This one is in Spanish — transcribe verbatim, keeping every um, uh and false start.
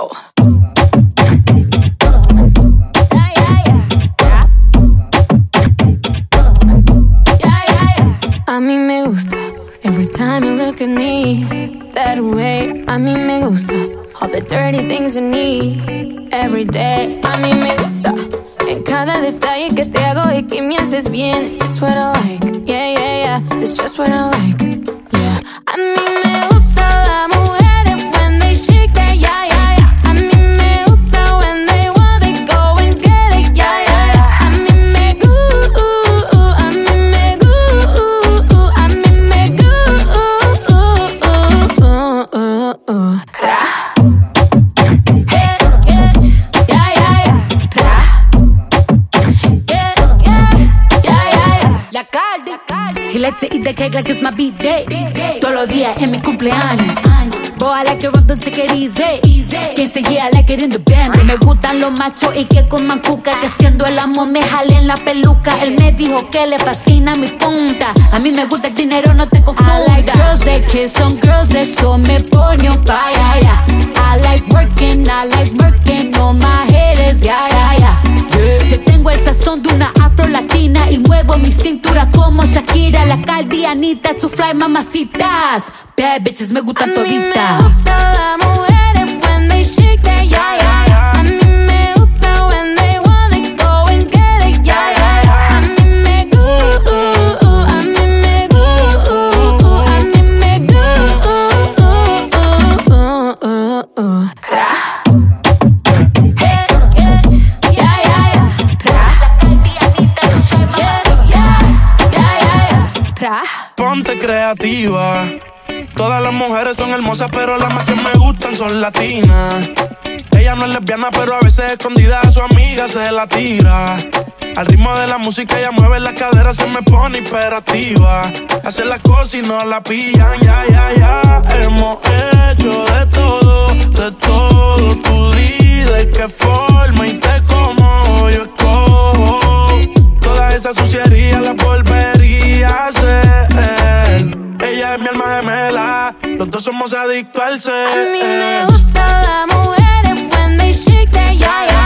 Wow. A mí me gusta. Every time you look at me that way, a mí me gusta. All the dirty things you need every day, a mí me gusta. En cada detalle que te hago y que me haces bien, it's what I like, yeah, yeah, yeah. It's just what I like, yeah. A mí me gusta las mujeres when they shake that, yeah, yeah, yeah. A mí me gusta when they want, they go and get it, yeah, yeah, yeah. A mí me gusta, a mí me gusta, a mí me gusta. Tra. He likes to eat the cake like it's my B-day. Todos los días en mi cumpleaños. Boy, I like it rough, don't take it easy. Quien say yeah, I like it in the band. Me gustan los machos y que coman cuca. Que siendo el amor me jalen la peluca. Él me dijo que le fascina mi punta. A mí me gusta el dinero, no te confunda. I like girls that kiss on girls, eso me pone on fire, yeah. I like working, I like working on my haters, yeah, yeah, yeah. Yeah. Yo tengo el sazón de una afro latina y muevo mi cintura como Shakira, la Caldianita, to fly mamacitas. Bad bitches me gustan toditas. A mí me gusta las mujeres when they shake that, yeah, yeah, yeah. A mí me gusta when they want, they go and get it, yeah, yeah, yeah. A mí me gusta, a mí me gusta, a mí me gusta. Tra. Ponte creativa. Todas las mujeres son hermosas, pero las más que me gustan son latinas. Ella no es lesbiana, pero a veces escondida a su amiga se la tira. Al ritmo de la música ella mueve las caderas, se me pone hiperactiva. Hace las cosas y no la pillan, ya, ya, ya. Hemos hecho de todo, de todo. Tú di de qué forma y te como yo escojo. Toda esa suciería la volvería a hacer. Ella es mi alma gemela, los dos somos adictos al ser. A mí me gusta las mujeres when they shake that, yeah, yeah.